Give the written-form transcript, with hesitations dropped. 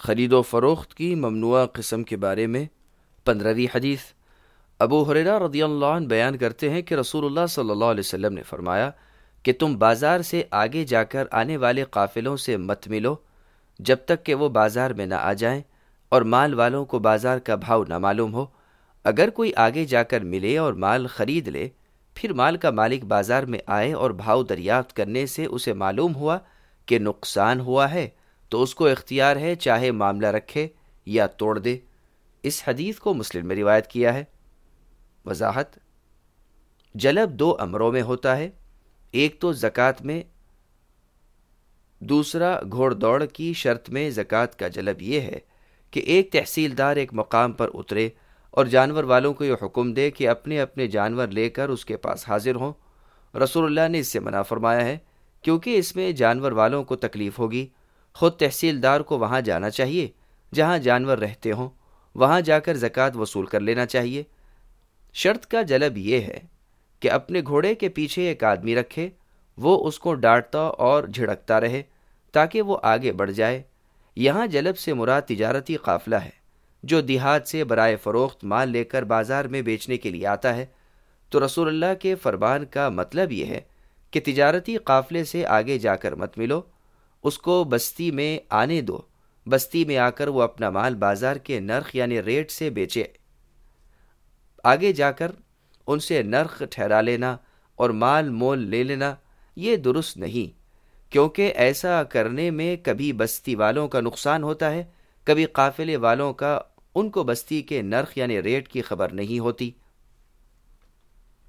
خرید و فروخت کی ممنوعہ قسم کے بارے میں 15ویں حدیث۔ ابو ہریرہ رضی اللہ عنہ بیان کرتے ہیں کہ رسول اللہ صلی اللہ علیہ وسلم نے فرمایا کہ تم بازار سے آگے جا کر آنے والے قافلوں سے مت ملو جب تک کہ وہ بازار میں نہ آ جائیں اور مال والوں کو بازار کا بھاؤ نہ معلوم ہو۔ اگر کوئی آگے جا کر ملے اور مال خرید لے، پھر مال کا مالک بازار میں آئے اور بھاؤ دریافت کرنے سے اسے معلوم ہوا کہ نقصان ہوا ہے، تو اس کو اختیار ہے چاہے معاملہ رکھے یا توڑ دے۔ اس حدیث کو مسلم میں روایت کیا ہے۔ وضاحت: جلب 2 امروں میں ہوتا ہے، ایک تو زکوٰۃ میں، دوسرا گھوڑ دوڑ کی شرط میں۔ زکوٰۃ کا جلب یہ ہے کہ ایک تحصیلدار ایک مقام پر اترے اور جانور والوں کو یہ حکم دے کہ اپنے اپنے جانور لے کر اس کے پاس حاضر ہوں۔ رسول اللہ نے اس سے منع فرمایا ہے کیونکہ اس میں جانور والوں کو تکلیف ہوگی۔ خود تحصیلدار کو وہاں جانا چاہیے جہاں جانور رہتے ہوں، وہاں جا کر زکوٰۃ وصول کر لینا چاہیے۔ شرط کا جلب یہ ہے کہ اپنے گھوڑے کے پیچھے ایک آدمی رکھے، وہ اس کو ڈانٹتا اور جھڑکتا رہے تاکہ وہ آگے بڑھ جائے۔ یہاں جلب سے مراد تجارتی قافلہ ہے جو دیہات سے برائے فروخت مال لے کر بازار میں بیچنے کے لیے آتا ہے۔ تو رسول اللہ کے فرمان کا مطلب یہ ہے کہ تجارتی قافلے سے آگے جا کر مت ملو، اس کو بستی میں آنے دو، بستی میں آ کر وہ اپنا مال بازار کے نرخ یعنی ریٹ سے بیچے۔ آگے جا کر ان سے نرخ ٹھہرا لینا اور مال مول لے لینا یہ درست نہیں، کیونکہ ایسا کرنے میں کبھی بستی والوں کا نقصان ہوتا ہے، کبھی قافلے والوں کا۔ ان کو بستی کے نرخ یعنی ریٹ کی خبر نہیں ہوتی۔